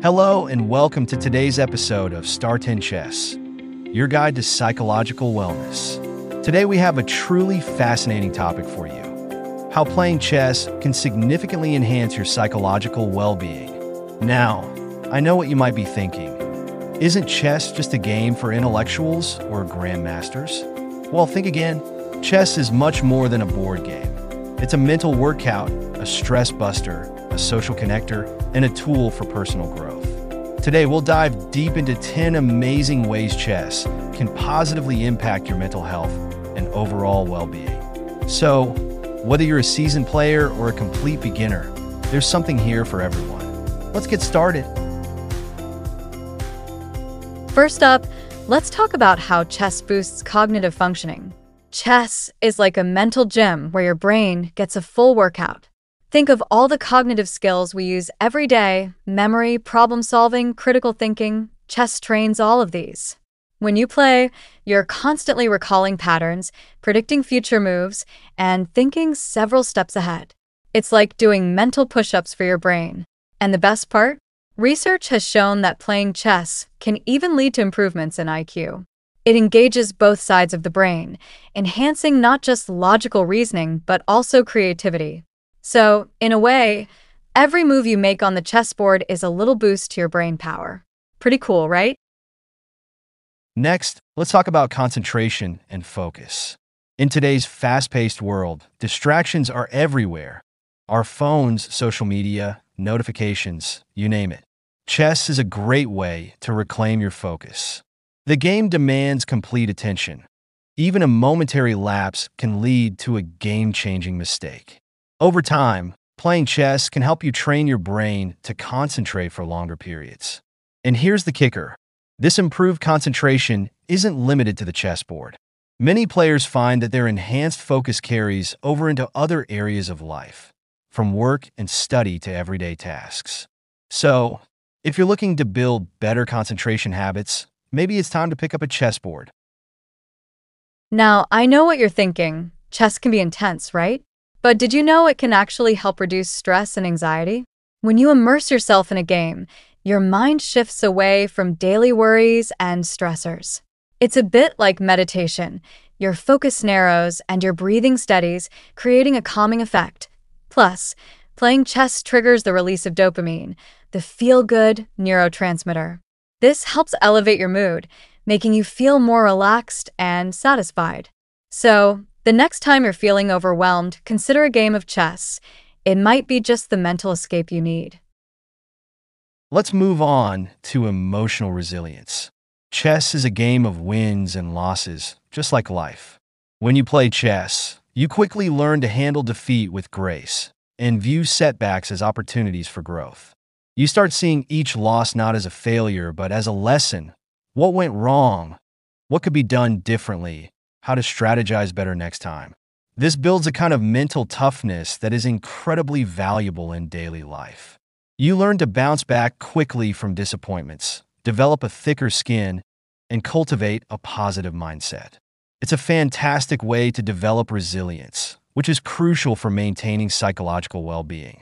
Hello and welcome to today's episode of Star 10 Chess, your guide to psychological wellness. Today we have a truly fascinating topic for you: how playing chess can significantly enhance your psychological well-being. Now, I know what you might be thinking. Isn't chess just a game for intellectuals or grandmasters? Well, think again. Chess is much more than a board game. It's a mental workout, a stress buster, a social connector, and a tool for personal growth. Today, we'll dive deep into 10 amazing ways chess can positively impact your mental health and overall well-being. So, whether you're a seasoned player or a complete beginner, there's something here for everyone. Let's get started. First up, let's talk about how chess boosts cognitive functioning. Chess is like a mental gym where your brain gets a full workout. Think of all the cognitive skills we use every day: memory, problem-solving, critical thinking. Chess trains all of these. When you play, you're constantly recalling patterns, predicting future moves, and thinking several steps ahead. It's like doing mental push-ups for your brain. And the best part? Research has shown that playing chess can even lead to improvements in IQ. It engages both sides of the brain, enhancing not just logical reasoning but also creativity. So, in a way, every move you make on the chessboard is a little boost to your brain power. Pretty cool, right? Next, let's talk about concentration and focus. In today's fast-paced world, distractions are everywhere. Our phones, social media, notifications, you name it. Chess is a great way to reclaim your focus. The game demands complete attention. Even a momentary lapse can lead to a game-changing mistake. Over time, playing chess can help you train your brain to concentrate for longer periods. And here's the kicker: this improved concentration isn't limited to the chessboard. Many players find that their enhanced focus carries over into other areas of life, from work and study to everyday tasks. So, if you're looking to build better concentration habits, maybe it's time to pick up a chessboard. Now, I know what you're thinking. Chess can be intense, right? But did you know it can actually help reduce stress and anxiety? When you immerse yourself in a game, your mind shifts away from daily worries and stressors. It's a bit like meditation. Your focus narrows and your breathing steadies, creating a calming effect. Plus, playing chess triggers the release of dopamine, the feel-good neurotransmitter. This helps elevate your mood, making you feel more relaxed and satisfied. So, the next time you're feeling overwhelmed, consider a game of chess. It might be just the mental escape you need. Let's move on to emotional resilience. Chess is a game of wins and losses, just like life. When you play chess, you quickly learn to handle defeat with grace and view setbacks as opportunities for growth. You start seeing each loss not as a failure, but as a lesson. What went wrong? What could be done differently? How to strategize better next time. This builds a kind of mental toughness that is incredibly valuable in daily life. You learn to bounce back quickly from disappointments, develop a thicker skin, and cultivate a positive mindset. It's a fantastic way to develop resilience, which is crucial for maintaining psychological well-being.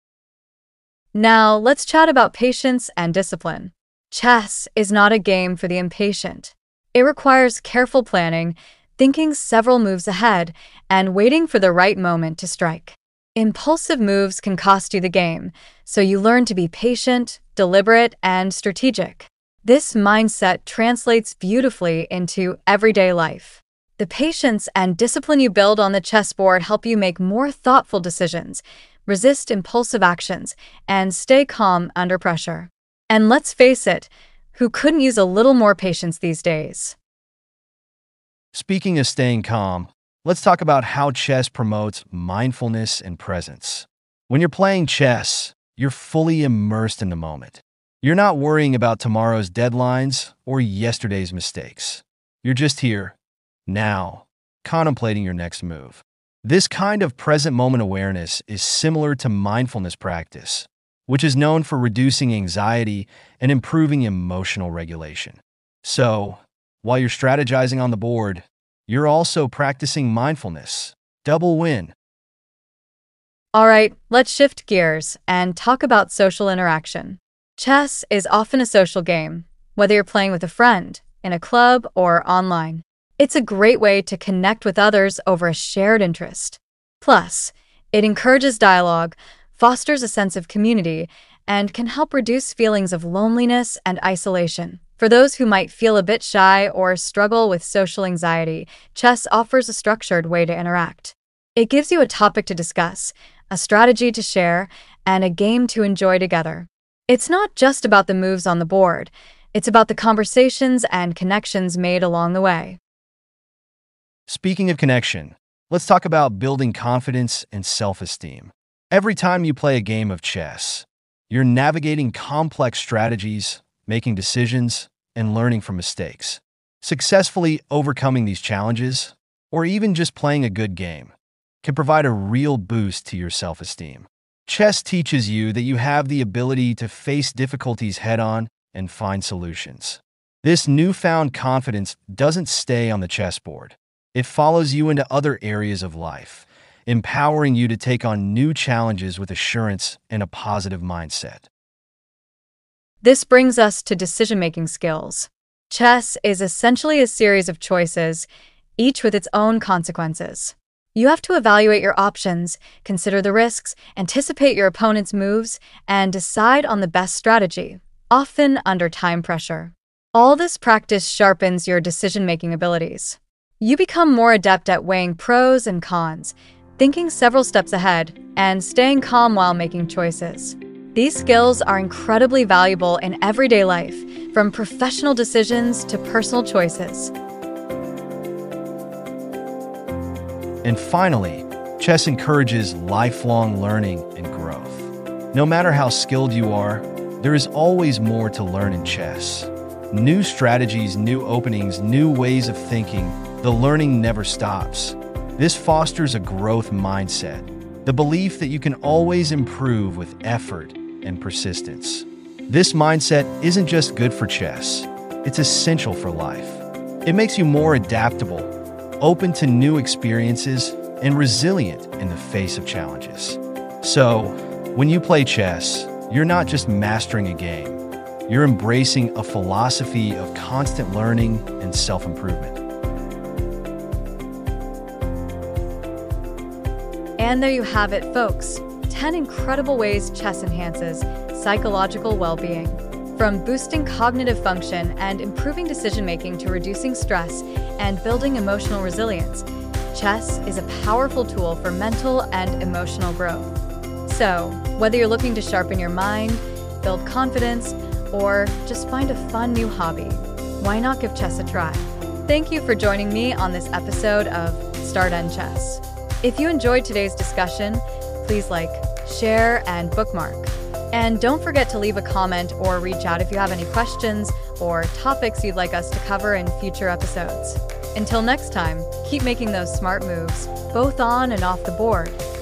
Now, let's chat about patience and discipline. Chess is not a game for the impatient. It requires careful planning, thinking several moves ahead, and waiting for the right moment to strike. Impulsive moves can cost you the game, so you learn to be patient, deliberate, and strategic. This mindset translates beautifully into everyday life. The patience and discipline you build on the chessboard help you make more thoughtful decisions, resist impulsive actions, and stay calm under pressure. And let's face it, who couldn't use a little more patience these days? Speaking of staying calm, let's talk about how chess promotes mindfulness and presence. When you're playing chess, you're fully immersed in the moment. You're not worrying about tomorrow's deadlines or yesterday's mistakes. You're just here, now, contemplating your next move. This kind of present moment awareness is similar to mindfulness practice, which is known for reducing anxiety and improving emotional regulation. So, while you're strategizing on the board, you're also practicing mindfulness. Double win. All right, let's shift gears and talk about social interaction. Chess is often a social game, whether you're playing with a friend, in a club, or online. It's a great way to connect with others over a shared interest. Plus, it encourages dialogue, fosters a sense of community, and can help reduce feelings of loneliness and isolation. For those who might feel a bit shy or struggle with social anxiety, chess offers a structured way to interact. It gives you a topic to discuss, a strategy to share, and a game to enjoy together. It's not just about the moves on the board, it's about the conversations and connections made along the way. Speaking of connection, let's talk about building confidence and self-esteem. Every time you play a game of chess, you're navigating complex strategies, making decisions, and learning from mistakes. Successfully overcoming these challenges, or even just playing a good game, can provide a real boost to your self-esteem. Chess teaches you that you have the ability to face difficulties head-on and find solutions. This newfound confidence doesn't stay on the chessboard. It follows you into other areas of life, empowering you to take on new challenges with assurance and a positive mindset. This brings us to decision-making skills. Chess is essentially a series of choices, each with its own consequences. You have to evaluate your options, consider the risks, anticipate your opponent's moves, and decide on the best strategy, often under time pressure. All this practice sharpens your decision-making abilities. You become more adept at weighing pros and cons, thinking several steps ahead, and staying calm while making choices. These skills are incredibly valuable in everyday life, from professional decisions to personal choices. And finally, chess encourages lifelong learning and growth. No matter how skilled you are, there is always more to learn in chess. New strategies, new openings, new ways of thinking, the learning never stops. This fosters a growth mindset, the belief that you can always improve with effort and persistence. This mindset isn't just good for chess, it's essential for life. It makes you more adaptable, open to new experiences, and resilient in the face of challenges. So, when you play chess, you're not just mastering a game, you're embracing a philosophy of constant learning and self-improvement. And there you have it, folks. 10 incredible ways chess enhances psychological well-being. From boosting cognitive function and improving decision-making to reducing stress and building emotional resilience, chess is a powerful tool for mental and emotional growth. So, whether you're looking to sharpen your mind, build confidence, or just find a fun new hobby, why not give chess a try? Thank you for joining me on this episode of Start End Chess. If you enjoyed today's discussion, please like, share, and bookmark. And don't forget to leave a comment or reach out if you have any questions or topics you'd like us to cover in future episodes. Until next time, keep making those smart moves, both on and off the board.